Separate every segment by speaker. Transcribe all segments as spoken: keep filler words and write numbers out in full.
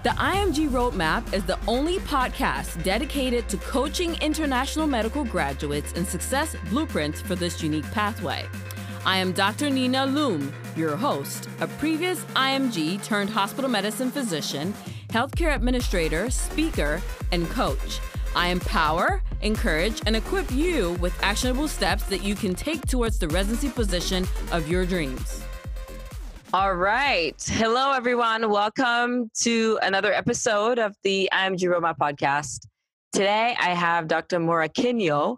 Speaker 1: The I M G Roadmap is the only podcast dedicated to coaching international medical graduates in success blueprints for this unique pathway. I am Doctor Nina Loom, your host, a previous I M G turned hospital medicine physician, healthcare administrator, speaker, and coach. I empower, encourage, and equip you with actionable steps that you can take towards the residency position of your dreams. All right. Hello, everyone. Welcome to another episode of the I M G Roadmap podcast. Today, I have Doctor Moraquinho,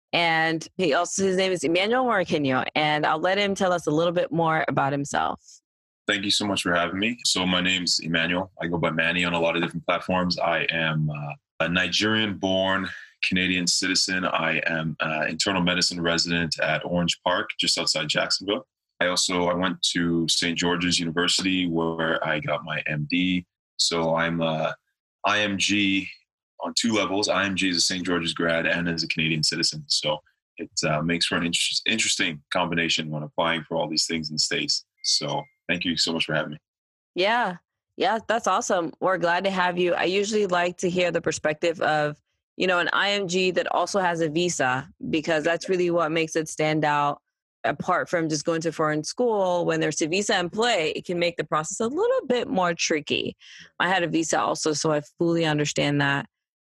Speaker 1: and he also his name is Emmanuel Moraquinho, and I'll let him tell us a little bit more about himself.
Speaker 2: Thank you so much for having me. So my name's Emmanuel. I go by Manny on a lot of different platforms. I am uh, a Nigerian-born Canadian citizen. I am an internal medicine resident at Orange Park, just outside Jacksonville. I also, I went to Saint George's University where I got my M D. So I'm a I M G on two levels. I M G as a Saint George's grad and as a Canadian citizen. So it uh, makes for an inter- interesting combination when applying for all these things in the States. So thank you so much for having me.
Speaker 1: Yeah. Yeah, that's awesome. We're glad to have you. I usually like to hear the perspective of, you know, an I M G that also has a visa, because that's really what makes it stand out. Apart from just going to foreign school, when there's a visa in play, it can make the process a little bit more tricky. I had a visa also, so I fully understand that.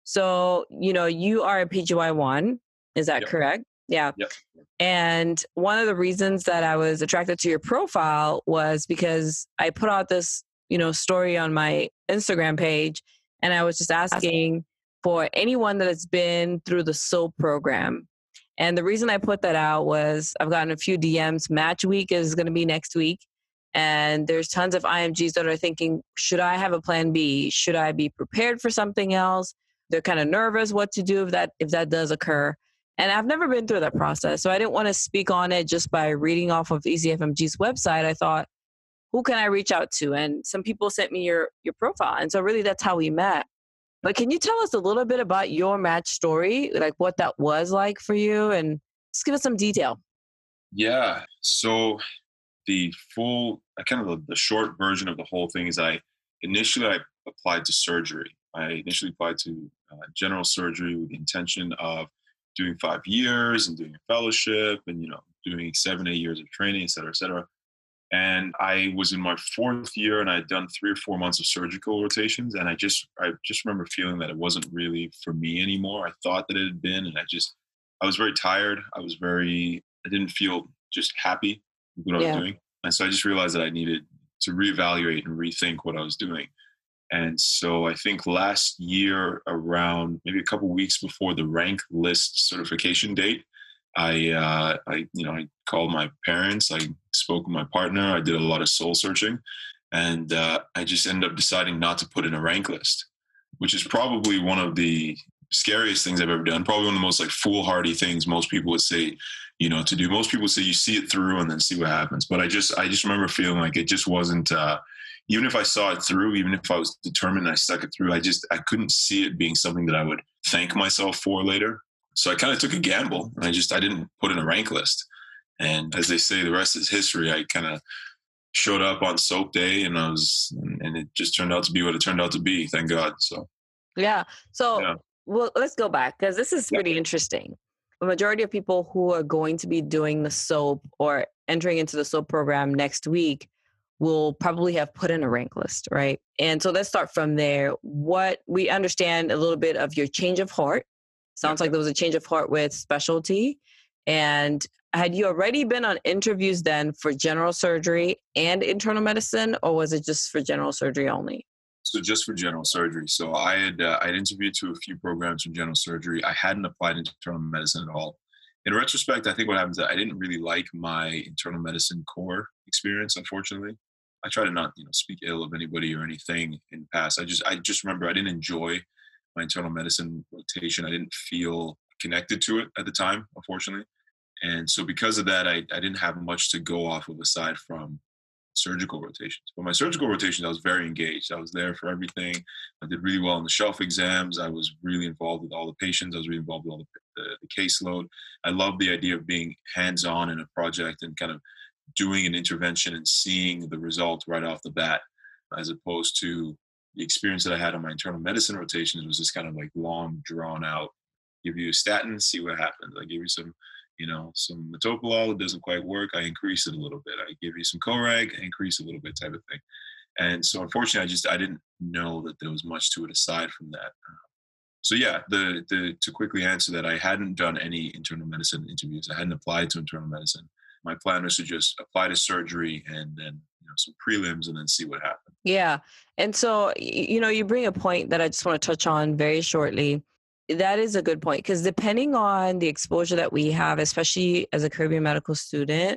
Speaker 1: So, you know, you are a P G Y one. Is that
Speaker 2: yep.
Speaker 1: correct? Yeah.
Speaker 2: Yep.
Speaker 1: And one of the reasons that I was attracted to your profile was because I put out this, you know, story on my Instagram page, and I was just asking for anyone that has been through the SOAP program. And the reason I put that out was I've gotten a few D Ms. Match week is going to be next week. And there's tons of I M Gs that are thinking, should I have a plan B? Should I be prepared for something else? They're kind of nervous what to do if that if that does occur. And I've never been through that process. So I didn't want to speak on it just by reading off of E Z F M G's website. I thought, who can I reach out to? And some people sent me your your profile. And so really that's how we met. But can you tell us a little bit about your match story, like what that was like for you, and just give us some detail?
Speaker 2: Yeah. So the full, kind of the, the short version of the whole thing is I initially I applied to surgery. I initially applied to uh, general surgery with the intention of doing five years and doing a fellowship and, you know, doing seven, eight years of training, et cetera, et cetera. And I was in my fourth year and I had done three or four months of surgical rotations. And I just, I just remember feeling that it wasn't really for me anymore. I thought that it had been, and I just, I was very tired. I was very, I didn't feel just happy with what yeah. I was doing. And so I just realized that I needed to reevaluate and rethink what I was doing. And so I think last year around maybe a couple of weeks before the rank list certification date, I, uh, I, you know, I called my parents, I spoke with my partner, I did a lot of soul searching, and uh, I just ended up deciding not to put in a rank list, which is probably one of the scariest things I've ever done. Probably one of the most like foolhardy things most people would say, you know, to do. Most people say you see it through and then see what happens. But I just, I just remember feeling like it just wasn't, uh, even if I saw it through, even if I was determined and I stuck it through, I just, I couldn't see it being something that I would thank myself for later. So I kind of took a gamble, and I just, I didn't put in a rank list. And as they say, the rest is history. I kind of showed up on SOAP day, and I was, and it just turned out to be what it turned out to be. Thank God. So,
Speaker 1: yeah. So yeah. Well, let's go back, because this is pretty yeah. interesting. The majority of people who are going to be doing the SOAP or entering into the SOAP program next week will probably have put in a rank list, right? And so let's start from there. What we understand a little bit of your change of heart. Sounds like there was a change of heart with specialty. And had you already been on interviews then for general surgery and internal medicine, or was it just for general surgery only?
Speaker 2: So just for general surgery. So I had uh, I had interviewed to a few programs for general surgery. I hadn't applied into internal medicine at all. In retrospect, I think what happened is I didn't really like my internal medicine core experience, unfortunately. I try to not, you know, speak ill of anybody or anything in the past. I just I just remember I didn't enjoy my internal medicine rotation. I didn't feel connected to it at the time, unfortunately. And so because of that, I, I didn't have much to go off of aside from surgical rotations. But my surgical rotations, I was very engaged. I was there for everything. I did really well in the shelf exams. I was really involved with all the patients. I was really involved with all the, the, the caseload. I love the idea of being hands-on in a project and kind of doing an intervention and seeing the result right off the bat, as opposed to the experience that I had on my internal medicine rotations was just kind of like long, drawn out. Give you a statin, see what happens. I give you some, you know, some metoprolol. It doesn't quite work. I increase it a little bit. I give you some Coreg, I increase a little bit, type of thing. And so, unfortunately, I just I didn't know that there was much to it aside from that. Uh, so yeah, the the to quickly answer that, I hadn't done any internal medicine interviews. I hadn't applied to internal medicine. My plan was to just apply to surgery and then, you know, some prelims and then see what happened.
Speaker 1: Yeah. And so, y- you know, you bring a point that I just want to touch on very shortly. That is a good point because depending on the exposure that we have, especially as a Caribbean medical student,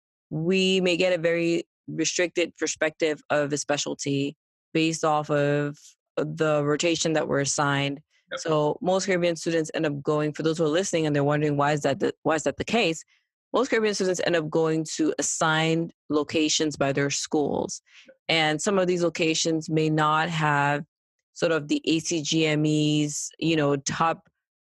Speaker 1: we may get a very restricted perspective of a specialty based off of the rotation that we're assigned.
Speaker 2: Yep.
Speaker 1: So most Caribbean students end up going, for those who are listening and they're wondering why is that the, why is that the case? Most Caribbean students end up going to assigned locations by their schools. And some of these locations may not have sort of the A C G M E's, you know, top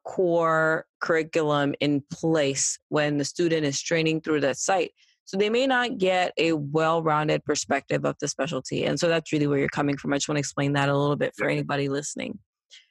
Speaker 1: core curriculum in place when the student is training through that site. So they may not get a well-rounded perspective of the specialty. And so that's really where you're coming from. I just want to explain that a little bit for anybody listening.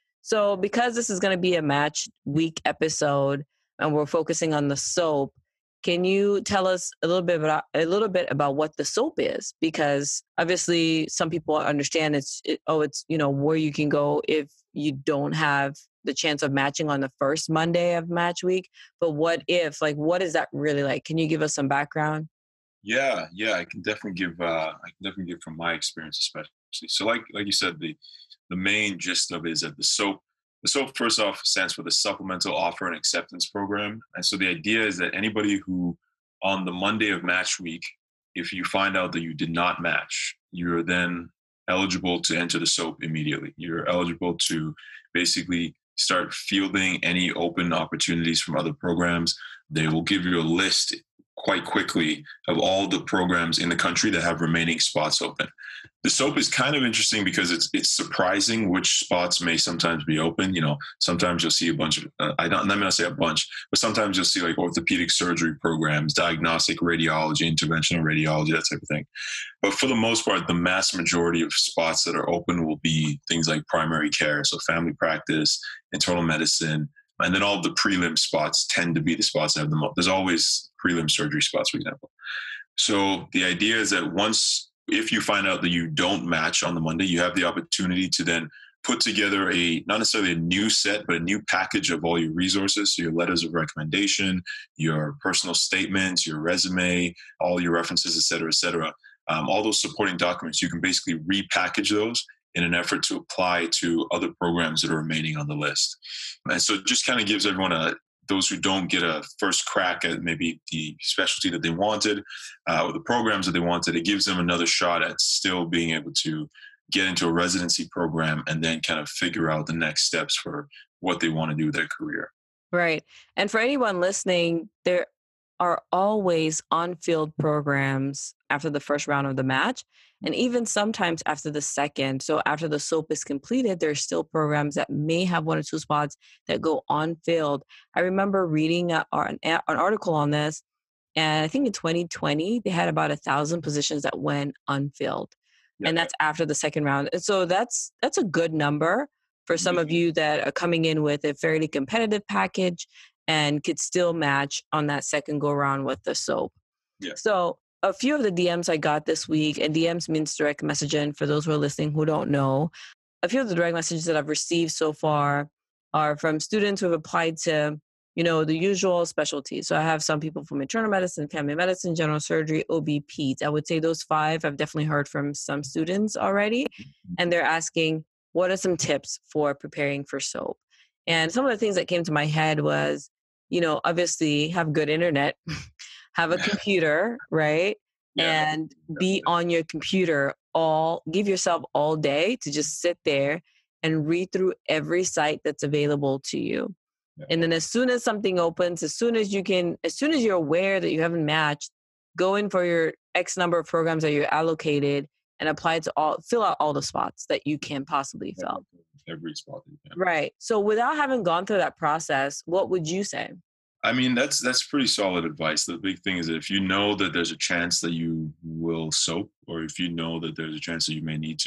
Speaker 1: So because this is going to be a match week episode and we're focusing on the SOAP, can you tell us a little bit about a little bit about what the SOAP is? Because obviously some people understand it's it, oh it's you know where you can go if you don't have the chance of matching on the first Monday of match week. But what if like what is that really like? Can you give us some background?
Speaker 2: Yeah, yeah, I can definitely give. Uh, I can definitely give from my experience, especially. So, like like you said, the the main gist of it is that the SOAP, the SOAP first off stands for the Supplemental Offer and Acceptance Program, and so the idea is that anybody who, on the Monday of match week, if you find out that you did not match, you're then eligible to enter the SOAP immediately. You're eligible to basically start fielding any open opportunities from other programs. They will give you a list quite quickly of all the programs in the country that have remaining spots open. The SOAP is kind of interesting because it's it's surprising which spots may sometimes be open. You know, sometimes you'll see a bunch of, uh, I don't, let me not say a bunch, but sometimes you'll see like orthopedic surgery programs, diagnostic radiology, interventional radiology, that type of thing. But for the most part, the mass majority of spots that are open will be things like primary care, so family practice, internal medicine, and then all of the prelim spots tend to be the spots that have the most. There's always prelim surgery spots, for example. So the idea is that once, if you find out that you don't match on the Monday, you have the opportunity to then put together a, not necessarily a new set, but a new package of all your resources. So your letters of recommendation, your personal statements, your resume, all your references, et cetera, et cetera. Um, all those supporting documents, you can basically repackage those in an effort to apply to other programs that are remaining on the list. And so it just kind of gives everyone a, those who don't get a first crack at maybe the specialty that they wanted uh, or the programs that they wanted, it gives them another shot at still being able to get into a residency program and then kind of figure out the next steps for what they want to do with their career.
Speaker 1: Right. And for anyone listening, there are always on-field programs after the first round of the match, and even sometimes after the second. So after the SOAP is completed, there's still programs that may have one or two spots that go on-field. I remember reading a, an, an article on this, and I think in twenty twenty, they had about a thousand positions that went unfilled. Yeah. And that's after the second round. And so that's that's a good number for some mm-hmm. of you that are coming in with a fairly competitive package and could still match on that second go around with the SOAP.
Speaker 2: Yeah.
Speaker 1: So a few of the D Ms I got this week, and D Ms means direct messaging for those who are listening who don't know, a few of the direct messages that I've received so far are from students who have applied to, you know, the usual specialties. So I have some people from internal medicine, family medicine, general surgery, O B, peds. I would say those five I've definitely heard from some students already. And they're asking, what are some tips for preparing for SOAP? And some of the things that came to my head was, you know, obviously have good internet, have a computer, right?
Speaker 2: Yeah.
Speaker 1: And be on your computer all, give yourself all day to just sit there and read through every site that's available to you. Yeah. And then as soon as something opens, as soon as you can, as soon as you're aware that you haven't matched, go in for your X number of programs that you're allocated and apply to all, fill out all the spots that you can possibly fill.
Speaker 2: Every spot that you can.
Speaker 1: Right. So without having gone through that process, what would you say?
Speaker 2: I mean, that's that's pretty solid advice. The big thing is that if you know that there's a chance that you will SOAP, or if you know that there's a chance that you may need to,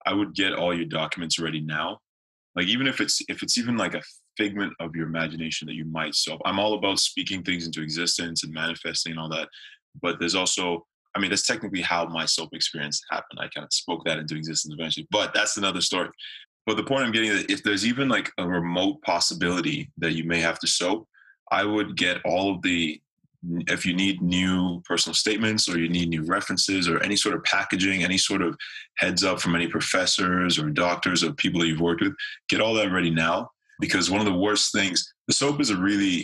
Speaker 2: I would get all your documents ready now. Like even if it's if it's even like a figment of your imagination that you might solve. I'm all about speaking things into existence and manifesting and all that. But there's also, I mean, that's technically how my soap experience happened. I kind of spoke that into existence eventually. But that's another story. But the point I'm getting is, if there's even like a remote possibility that you may have to soap, I would get all of the, if you need new personal statements or you need new references or any sort of packaging, any sort of heads up from any professors or doctors or people that you've worked with, get all that ready now. Because one of the worst things, the soap is a really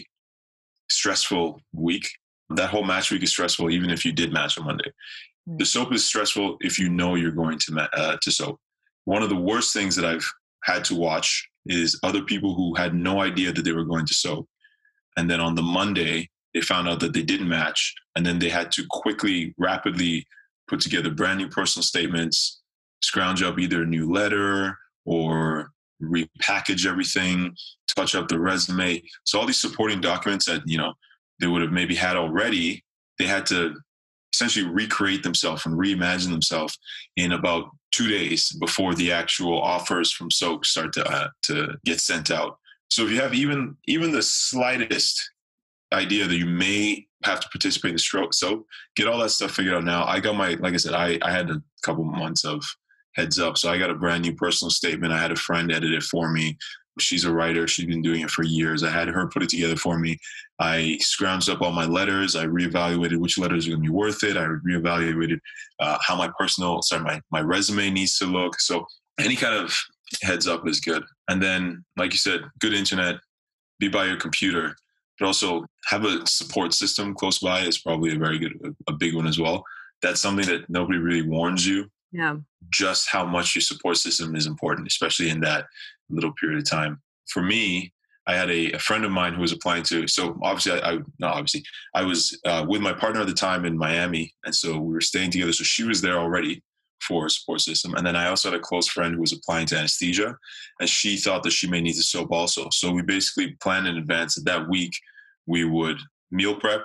Speaker 2: stressful week. That whole match week is stressful, even if you did match on Monday. The soap is stressful if you know you're going to uh, to soap. One of the worst things that I've had to watch is other people who had no idea that they were going to soap. And then on the Monday, they found out that they didn't match. And then they had to quickly, rapidly put together brand new personal statements, scrounge up either a new letter or repackage everything, touch up the resume. So all these supporting documents that, you know, they would have maybe had already, they had to essentially recreate themselves and reimagine themselves in about two days before the actual offers from soap start to uh, to get sent out. So if you have even even the slightest idea that you may have to participate in the stroke, so get all that stuff figured out now. I got my, like I said, I, I had a couple months of heads up. So I got a brand new personal statement. I had a friend edit it for me. She's a writer. She's been doing it for years. I had her put it together for me. I scrounged up all my letters. I reevaluated which letters are going to be worth it. I reevaluated uh, how my personal, sorry, my, my resume needs to look. So any kind of heads up is good. And then, like you said, good internet, be by your computer, but also have a support system close by is probably a very good, a big one as well. That's something that nobody really warns you.
Speaker 1: Yeah.
Speaker 2: Just how much your support system is important, especially in that little period of time. For me, I had a, a friend of mine who was applying to, so obviously, I, I not obviously, I was uh, with my partner at the time in Miami. And so we were staying together. So she was there already for a support system. And then I also had a close friend who was applying to anesthesia, and she thought that she may need to soap also. So we basically planned in advance that that week we would meal prep,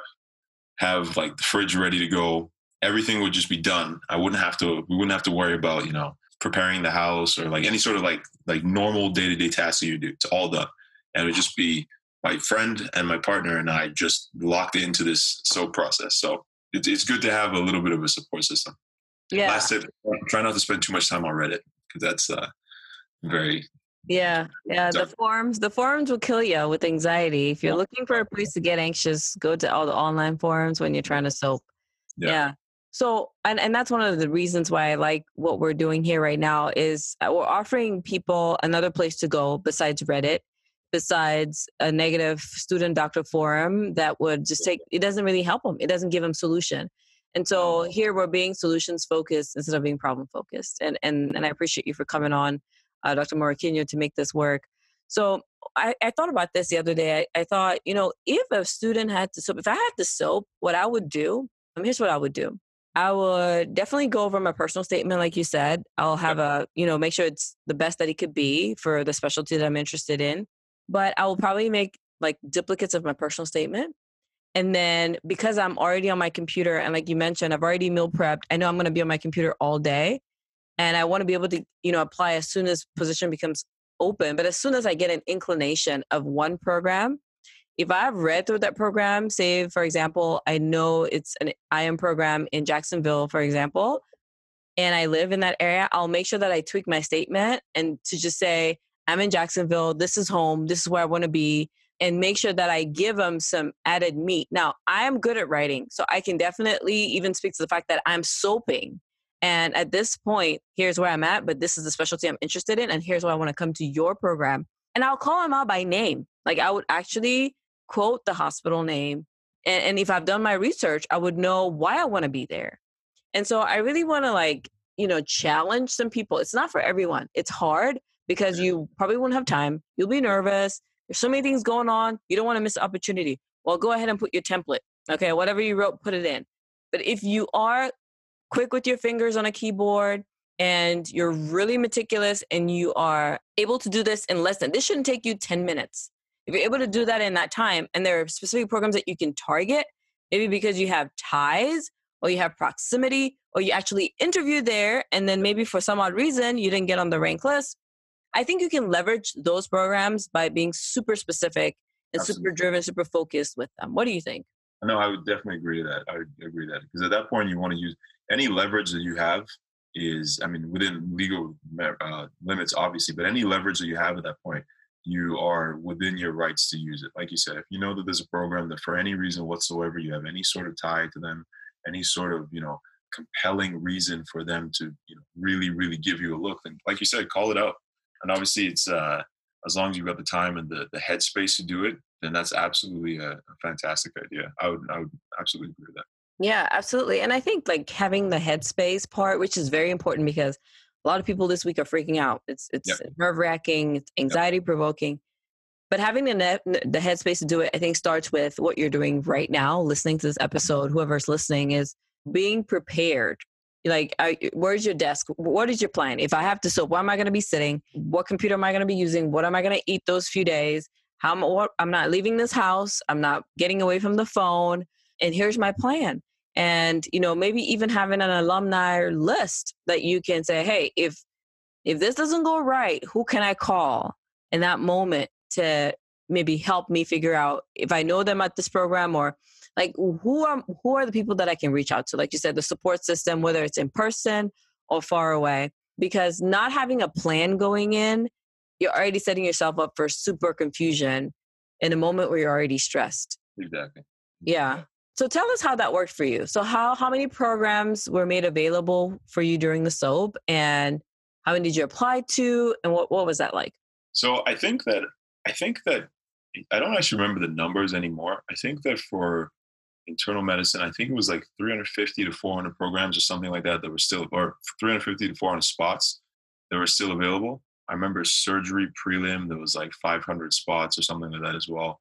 Speaker 2: have like the fridge ready to go. Everything would just be done. I wouldn't have to, we wouldn't have to worry about, you know, preparing the house or like any sort of like, like normal day-to-day tasks that you do. It's all done. And it would just be my friend and my partner and I just locked into this soap process. So it's, it's good to have a little bit of a support system.
Speaker 1: Yeah.
Speaker 2: Last tip, try not to spend too much time on Reddit because that's uh, very...
Speaker 1: Yeah. Yeah. The forums, the forums will kill you with anxiety. If you're looking for a place to get anxious, go to all the online forums when you're trying to soap. Yeah. yeah. So, and, and that's one of the reasons why I like what we're doing here right now is we're offering people another place to go besides Reddit, besides a negative student doctor forum that would just take, it doesn't really help them. It doesn't give them solution. And so here we're being solutions focused instead of being problem focused. And, and, and I appreciate you for coming on, uh, Doctor Moroquino, to make this work. So I, I thought about this the other day. I, I thought, you know, if a student had to soap, if I had to soap, what I would do, um, here's what I would do. I would definitely go over my personal statement, like you said. I'll have a, you know, make sure it's the best that it could be for the specialty that I'm interested in. But I will probably make like duplicates of my personal statement. And then because I'm already on my computer, and like you mentioned, I've already meal prepped, I know I'm going to be on my computer all day. And I want to be able to, you know, apply as soon as position becomes open. But as soon as I get an inclination of one program, if I've read through that program, say, for example, I know it's an I M program in Jacksonville, for example, and I live in that area, I'll make sure that I tweak my statement and to just say, I'm in Jacksonville, this is home, this is where I want to be, and make sure that I give them some added meat. Now, I am good at writing, so I can definitely even speak to the fact that I'm soaping. And at this point, here's where I'm at, but this is the specialty I'm interested in, and here's why I want to come to your program. And I'll call them out by name. Like I would actually quote the hospital name. And, and if I've done my research, I would know why I want to be there. And so I really want to like, you know, challenge some people. It's not for everyone. It's hard because you probably won't have time. You'll be nervous. There's so many things going on. You don't want to miss the opportunity. Well, go ahead and put your template. Okay, whatever you wrote, put it in. But if you are quick with your fingers on a keyboard and you're really meticulous and you are able to do this in less than, this shouldn't take you ten minutes. If you're able to do that in that time, and there are specific programs that you can target, maybe because you have ties or you have proximity, or you actually interviewed there, and then maybe for some odd reason you didn't get on the rank list. I think you can leverage those programs by being super specific and super
Speaker 2: Absolutely.
Speaker 1: driven, super focused with them. What do you think?
Speaker 2: No, I would definitely agree to that. I would agree to that because at that point you want to use any leverage that you have is, I mean, within legal uh, limits, obviously, but any leverage that you have at that point, you are within your rights to use it. Like you said, if you know that there's a program that for any reason whatsoever you have any sort of tie to them, any sort of, you know, compelling reason for them to, you know, really, really give you a look, then like you said, call it out. And obviously it's uh as long as you've got the time and the, the headspace to do it, then that's absolutely a, a fantastic idea. I would I would absolutely agree with that.
Speaker 1: Yeah, absolutely. And I think like having the headspace part, which is very important because a lot of people this week are freaking out. It's
Speaker 2: Yep.
Speaker 1: it's nerve wracking, it's
Speaker 2: Yep.
Speaker 1: anxiety provoking. But having the net, the headspace to do it, I think starts with what you're doing right now, listening to this episode. Whoever's listening is being prepared. Like, I, where's your desk? What is your plan? If I have to, so where am I going to be sitting? What computer am I going to be using? What am I going to eat those few days? How am, what, I'm not leaving this house. I'm not getting away from the phone. And here's my plan. And, you know, maybe even having an alumni list that you can say, hey, if if this doesn't go right, who can I call in that moment to maybe help me figure out if I know them at this program, or like who are who are the people that I can reach out to? Like you said, the support system, whether it's in person or far away. Because not having a plan going in, you're already setting yourself up for super confusion in a moment where you're already stressed.
Speaker 2: Exactly.
Speaker 1: Yeah. So tell us how that worked for you. So how how many programs were made available for you during the SOAP, and how many did you apply to, and what, what was that like?
Speaker 2: So I think that I think that I don't actually remember the numbers anymore. I think that for internal medicine, I think it was like three hundred fifty to four hundred programs or something like that that were still, or three hundred fifty to four hundred spots that were still available. I remember surgery prelim, there was like five hundred spots or something like that as well.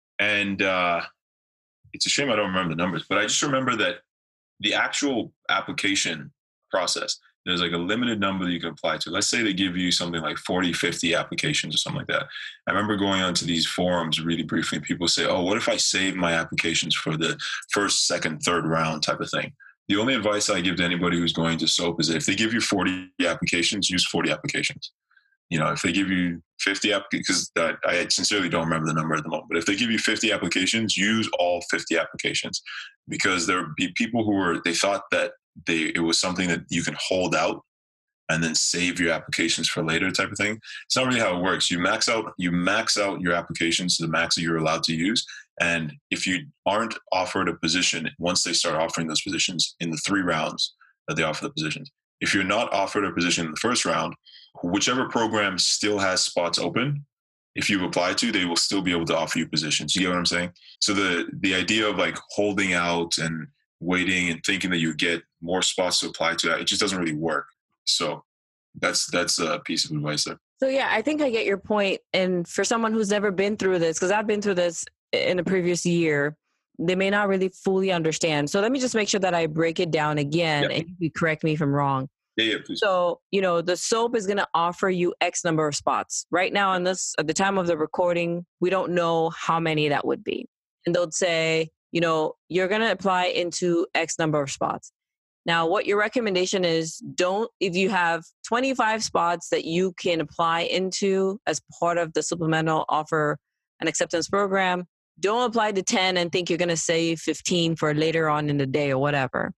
Speaker 2: And uh, it's a shame I don't remember the numbers, but I just remember that the actual application process, there's like a limited number that you can apply to. Let's say they give you something like forty, fifty applications or something like that. I remember going onto these forums really briefly, and people say, oh, what if I save my applications for the first, second, third round type of thing? The only advice I give to anybody who's going to SOAP is that if they give you forty applications, use forty applications. You know, if they give you fifty applications, because I sincerely don't remember the number at the moment, but if they give you fifty applications, use all fifty applications, because there would be people who were, they thought that they, it was something that you can hold out and then save your applications for later type of thing. It's not really how it works. You max out, you max out your applications to the max that you're allowed to use. And if you aren't offered a position, once they start offering those positions in the three rounds that they offer the positions, if you're not offered a position in the first round, whichever program still has spots open, if you apply to, they will still be able to offer you positions. You get what I'm saying? So the the idea of like holding out and waiting and thinking that you get more spots to apply to, that it just doesn't really work. So that's that's a piece of advice there.
Speaker 1: So yeah, I think I get your point. And for someone who's never been through this, because I've been through this in a previous year, they may not really fully understand. So let me just make sure that I break it down again,
Speaker 2: Yeah.
Speaker 1: and you can correct me if I'm wrong.
Speaker 2: Yeah, yeah, please.
Speaker 1: So, you know, the SOAP is going to offer you X number of spots. Right now, on this, at the time of the recording, we don't know how many that would be. And they'll say, you know, you're going to apply into X number of spots. Now, what your recommendation is, don't, if you have twenty-five spots that you can apply into as part of the supplemental offer and acceptance program, don't apply to ten and think you're going to save fifteen for later on in the day or whatever.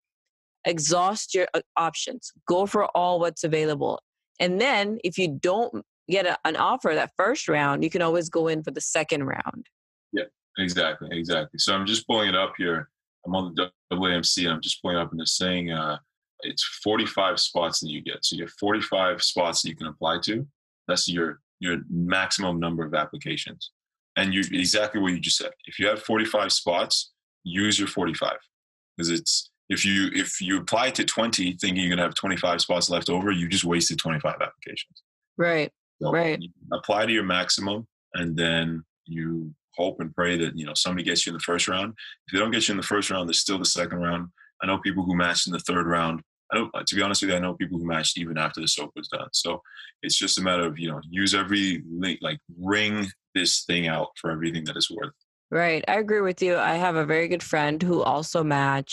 Speaker 1: Exhaust your uh, options. Go for all what's available. And then if you don't get a, an offer that first round, you can always go in for the second round.
Speaker 2: Yeah, exactly, exactly. So I'm just pulling it up here. I'm on the W A M C, and I'm just pulling it up, and they're saying uh, it's forty-five spots that you get. So you have forty-five spots that you can apply to. That's your your maximum number of applications. And you exactly what you just said. If you have forty-five spots, use your forty-five, because it's if you if you apply to twenty thinking you're gonna have twenty-five spots left over, you just wasted twenty-five applications.
Speaker 1: Right.
Speaker 2: So
Speaker 1: right.
Speaker 2: you apply to your maximum, and then you hope and pray that, you know, somebody gets you in the first round. If they don't get you in the first round, there's still the second round. I know people who matched in the third round. I don't, to be honest with you, I know people who matched even after the SOAP was done. So it's just a matter of, you know, use every link, like ring this thing out for everything that it's worth.
Speaker 1: Right. I agree with you. I have a very good friend who also matched.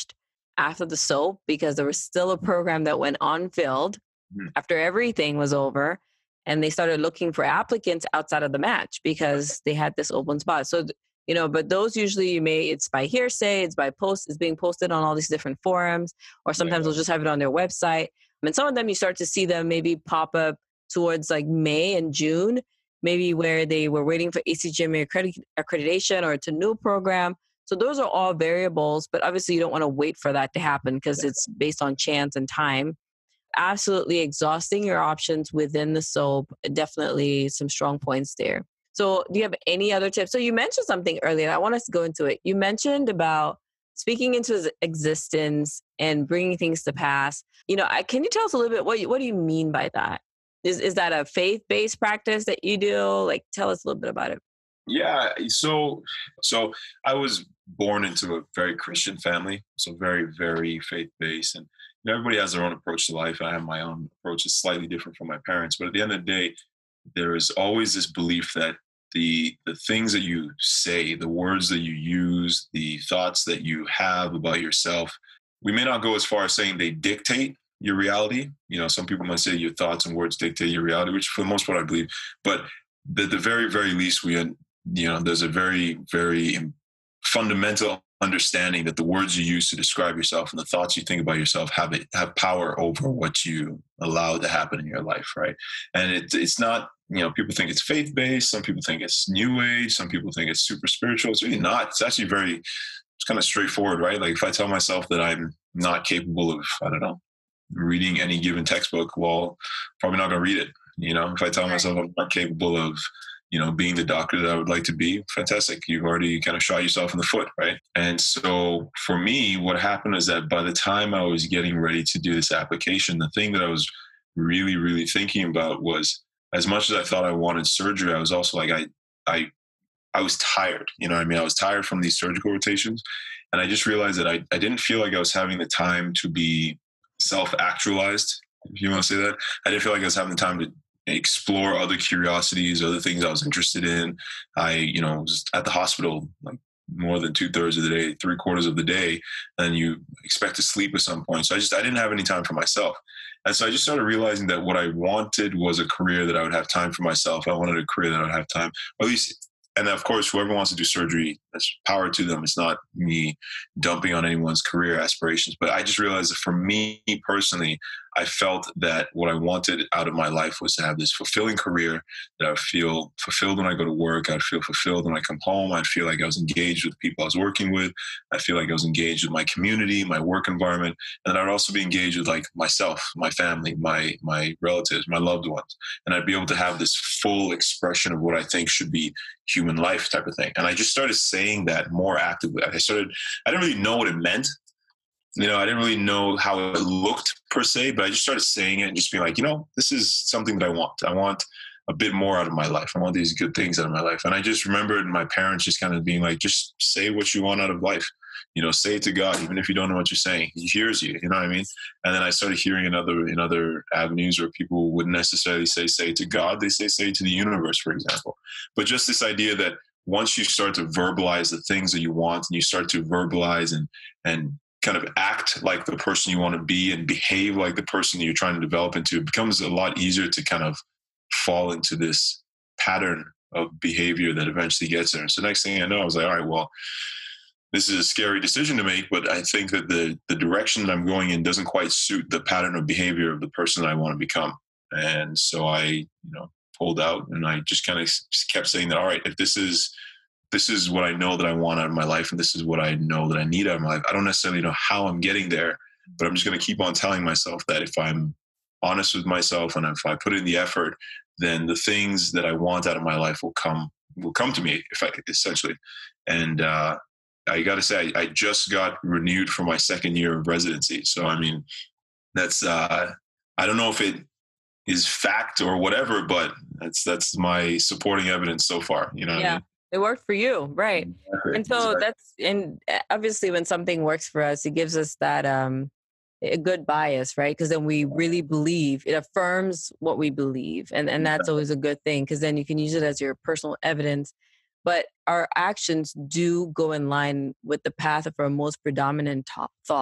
Speaker 1: after the soap because there was still a program that went unfilled
Speaker 2: Mhm.
Speaker 1: after everything was over. And they started looking for applicants outside of the match because they had this open spot. So, th- you know, but those usually you may, it's by hearsay, it's by post, it's being posted on all these different forums, or
Speaker 2: Yeah.
Speaker 1: sometimes they'll just have it on their website. And some of them you start to see them maybe pop up towards like May and June, maybe where they were waiting for A C G M A accredit- accreditation or it's a new program. So those are all variables, but obviously you don't want to wait for that to happen because it's based on chance and time. Absolutely exhausting your options within the soap. Definitely some strong points there. So do you have any other tips? So you mentioned something earlier. I want us to go into it. You mentioned about speaking into his existence and bringing things to pass. You know, I, can you tell us a little bit what you, what do you mean by that? Is is that a faith-based practice that you do? Like, tell us a little bit about it.
Speaker 2: Yeah. So, so I was born into a very Christian family, so very, very faith based, and you know, everybody has their own approach to life. I have my own approach; it's slightly different from my parents, but at the end of the day, there is always this belief that the the things that you say, the words that you use, the thoughts that you have about yourself, we may not go as far as saying they dictate your reality. You know, some people might say your thoughts and words dictate your reality, which for the most part I believe. But the the very very least we you know there's a very very fundamental understanding that the words you use to describe yourself and the thoughts you think about yourself have it have power over what you allow to happen in your life, right? And it, it's not, you know, people think it's faith based, some people think it's new age, some people think it's super spiritual. It's really not. It's actually very, it's kind of straightforward, right? Like if I tell myself that I'm not capable of, I don't know, reading any given textbook, well, probably not going to read it. You know, if I tell myself I'm not capable of, you know, being the doctor that I would like to be, fantastic. You've already kind of shot yourself in the foot, right? And so for me, what happened is that by the time I was getting ready to do this application, the thing that I was really, really thinking about was, as much as I thought I wanted surgery, I was also like, I, I, I was tired. You know what I mean? I was tired from these surgical rotations. And I just realized that I, I didn't feel like I was having the time to be self-actualized, if you want to say that. I didn't feel like I was having the time to explore other curiosities, other things I was interested in. I, you know, was at the hospital like more than two thirds of the day, three quarters of the day, and you expect to sleep at some point. So I just, I didn't have any time for myself. And so I just started realizing that what I wanted was a career that I would have time for myself. I wanted a career that I would have time, or at least, and of course, whoever wants to do surgery, that's power to them. It's not me dumping on anyone's career aspirations. But I just realized that for me personally, I felt that what I wanted out of my life was to have this fulfilling career that I would feel fulfilled when I go to work. I'd feel fulfilled when I come home. I'd feel like I was engaged with the people I was working with. I feel like I was engaged with my community, my work environment. And I'd also be engaged with like myself, my family, my, my relatives, my loved ones. And I'd be able to have this full expression of what I think should be human life type of thing. And I just started saying that more actively. I started, I didn't really know what it meant. You know, I didn't really know how it looked per se, but I just started saying it and just being like, you know, this is something that I want. I want a bit more out of my life. I want these good things out of my life. And I just remembered my parents just kind of being like, just say what you want out of life. You know, say it to God, even if you don't know what you're saying. He hears you, you know what I mean? And then I started hearing in other, in other avenues where people wouldn't necessarily say, say it to God. They say, say it to the universe, for example. But just this idea that once you start to verbalize the things that you want and you start to verbalize and, and, kind of act like the person you want to be and behave like the person you're trying to develop into, it becomes a lot easier to kind of fall into this pattern of behavior that eventually gets there. And so next thing I know, I was like, all right, well, this is a scary decision to make, but I think that the the direction that I'm going in doesn't quite suit the pattern of behavior of the person that I want to become. And so I, you know, pulled out and I just kind of kept saying that, all right, if this is this is what I know that I want out of my life, and this is what I know that I need out of my life. I don't necessarily know how I'm getting there, but I'm just going to keep on telling myself that if I'm honest with myself and if I put in the effort, then the things that I want out of my life will come will come to me, if I essentially. And uh, I got to say, I, I just got renewed for my second year of residency. So I mean, that's uh, I don't know if it is fact or whatever, but that's that's my supporting evidence so far. You know what
Speaker 1: Yeah.
Speaker 2: I mean?
Speaker 1: It worked for you, right?
Speaker 2: Exactly.
Speaker 1: And so
Speaker 2: Exactly.
Speaker 1: that's, and uh, obviously when something works for us, it gives us that um a good bias, right? Because then we really believe, it affirms what we believe, and and that's always a good thing because then you can use it as your personal evidence. But our actions do go in line with the path of our most predominant top thoughts.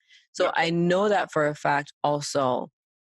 Speaker 1: So
Speaker 2: Yeah.
Speaker 1: I know that for a fact also.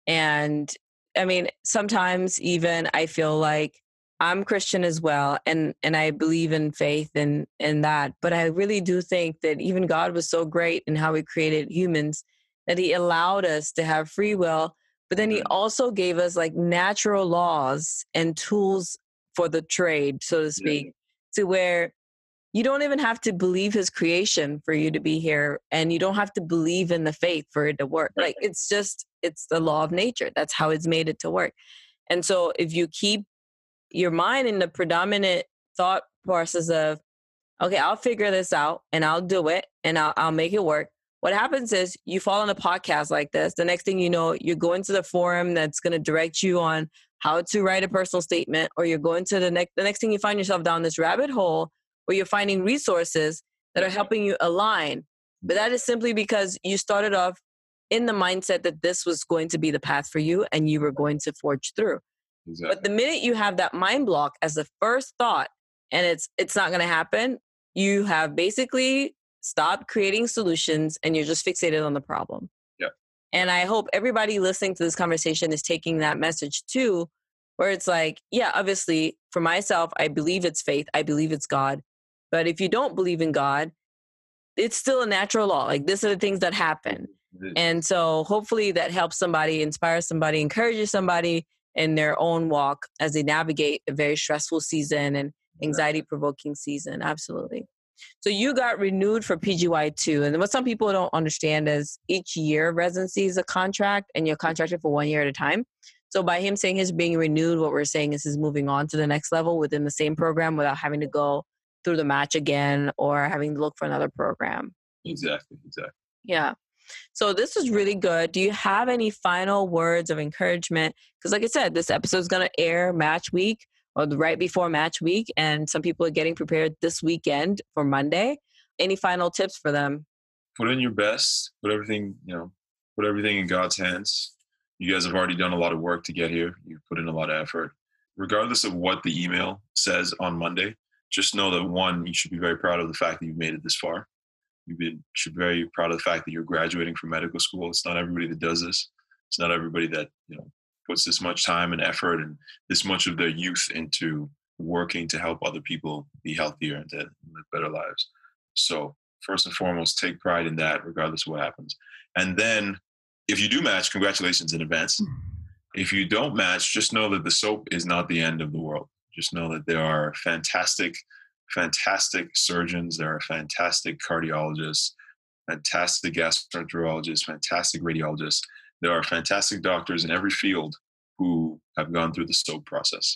Speaker 1: And I mean, sometimes even I feel like I'm Christian as well, and and I believe in faith and and that. But I really do think that even God was so great in how he created humans that he allowed us to have free will, but then he
Speaker 2: Mhm.
Speaker 1: also gave us like natural laws and tools for the trade, so to
Speaker 2: Yeah.
Speaker 1: speak, to where you don't even have to believe his creation for you to be here, and you don't have to believe in the faith for it to work.
Speaker 2: Right.
Speaker 1: Like it's just it's the law of nature. That's how it's made it to work. And so if you keep your mind in the predominant thought process of, okay, I'll figure this out and I'll do it and I'll, I'll make it work. What happens is you fall on a podcast like this. The next thing you know, you're going to the forum that's going to direct you on how to write a personal statement, or you're going to the next, the next thing you find yourself down this rabbit hole where you're finding resources that are helping you align. But that is simply because you started off in the mindset that this was going to be the path for you and you were going to forge through.
Speaker 2: Exactly.
Speaker 1: But the minute you have that mind block as the first thought and it's it's not going to happen, you have basically stopped creating solutions and you're just fixated on the problem.
Speaker 2: Yeah.
Speaker 1: And I hope everybody listening to this conversation is taking that message too, where it's like, yeah, obviously for myself, I believe it's faith. I believe it's God. But if you don't believe in God, it's still a natural law. Like these are the things that happen. And so hopefully that helps somebody, inspire somebody, encourages somebody in their own walk as they navigate a very stressful season and anxiety provoking season. Absolutely. So you got renewed for P G Y two. And what some people don't understand is each year of residency is a contract and you're contracted for one year at a time. So by him saying he's being renewed, what we're saying is he's moving on to the next level within the same program without having to go through the match again or having to look for another program.
Speaker 2: Exactly. Exactly.
Speaker 1: Yeah. So this is really good. Do you have any final words of encouragement? Because like I said, this episode is going to air match week or the right before match week. And some people are getting prepared this weekend for Monday. Any final tips for them?
Speaker 2: Put in your best, put everything, you know, put everything in God's hands. You guys have already done a lot of work to get here. You've put in a lot of effort. Regardless of what the email says on Monday, just know that one, you should be very proud of the fact that you've made it this far. You should be very proud of the fact that you're graduating from medical school. It's not everybody that does this. It's not everybody that, you know, puts this much time and effort and this much of their youth into working to help other people be healthier and to live better lives. So first and foremost, take pride in that, regardless of what happens. And then if you do match, congratulations in advance. If you don't match, just know that the soap is not the end of the world. Just know that there are fantastic fantastic surgeons, there are fantastic cardiologists, fantastic gastroenterologists, fantastic radiologists. There are fantastic doctors in every field who have gone through the SOAP process.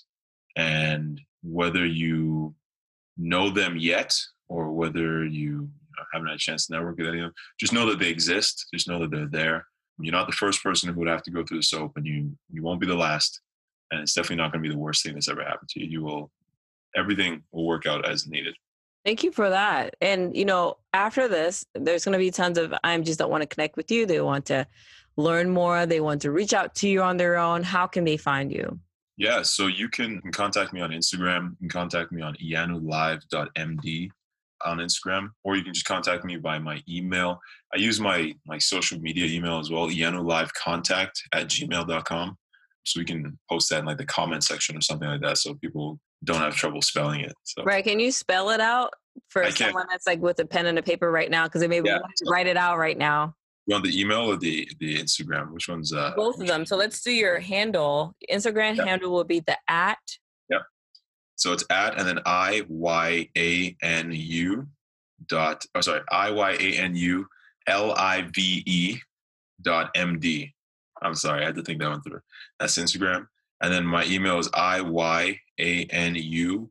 Speaker 2: And whether you know them yet or whether you, you know, haven't had a chance to network with any of them, just know that they exist. Just know that they're there. You're not the first person who would have to go through the SOAP, and you you won't be the last. And it's definitely not going to be the worst thing that's ever happened to you. You will Everything will work out as needed.
Speaker 1: Thank you for that. And, you know, after this, there's going to be tons of I M Gs that want to connect with you. They want to learn more. They want to reach out to you on their own. How can they find you?
Speaker 2: Yeah, so you can contact me on Instagram. You can contact me on ianulive dot m d on Instagram, or you can just contact me by my email. I use my, my social media email as well, ianulivecontact at gmail dot com. So we can post that in like the comment section or something like that so people don't have trouble spelling it. So.
Speaker 1: Right. Can you spell it out for
Speaker 2: I
Speaker 1: someone
Speaker 2: can.
Speaker 1: that's like with a pen and a paper right now? Because they maybe
Speaker 2: Yeah.
Speaker 1: want to write it out right now.
Speaker 2: You want the email or the, the Instagram? Which one's? Uh,
Speaker 1: Both of them. So let's do your handle. Instagram
Speaker 2: yeah.
Speaker 1: handle will be the at.
Speaker 2: Yeah. So it's at and then I Y A N U dot, oh, sorry, I Y A N U L I V E dot M D. I'm sorry, I had to think that one through. That's Instagram. And then my email is I Y A N U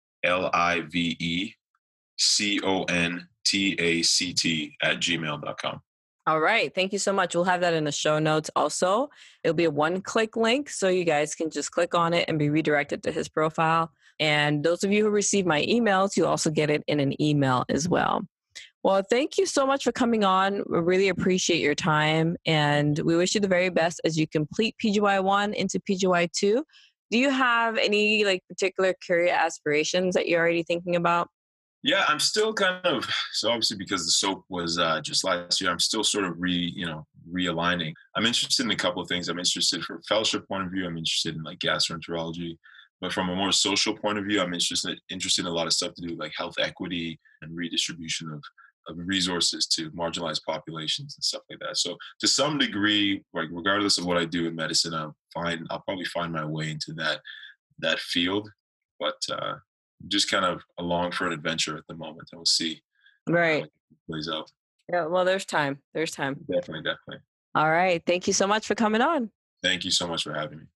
Speaker 2: L I V E C O N T A C T at gmail dot com.
Speaker 1: All right. Thank you so much. We'll have that in the show notes also. It'll be a one-click link, so you guys can just click on it and be redirected to his profile. And those of you who receive my emails, you'll also get it in an email as well. Well, thank you so much for coming on. We really appreciate your time, and we wish you the very best as you complete P G Y one into P G Y two. Do you have any like particular career aspirations that you're already thinking about?
Speaker 2: Yeah, I'm still kind of so obviously because the soap was uh, just last year. I'm still sort of re you know realigning. I'm interested in a couple of things. I'm interested from a fellowship point of view. I'm interested in like gastroenterology, but from a more social point of view, I'm interested interested in a lot of stuff to do with like health equity and redistribution of of resources to marginalized populations and stuff like that. So to some degree, like regardless of what I do in medicine, I'll find I'll probably find my way into that that field. But uh, just kind of along for an adventure at the moment, and we'll see how
Speaker 1: Right.
Speaker 2: it plays out.
Speaker 1: Yeah. Well, there's time. There's time.
Speaker 2: Definitely, definitely.
Speaker 1: All right. Thank you so much for coming on.
Speaker 2: Thank you so much for having me.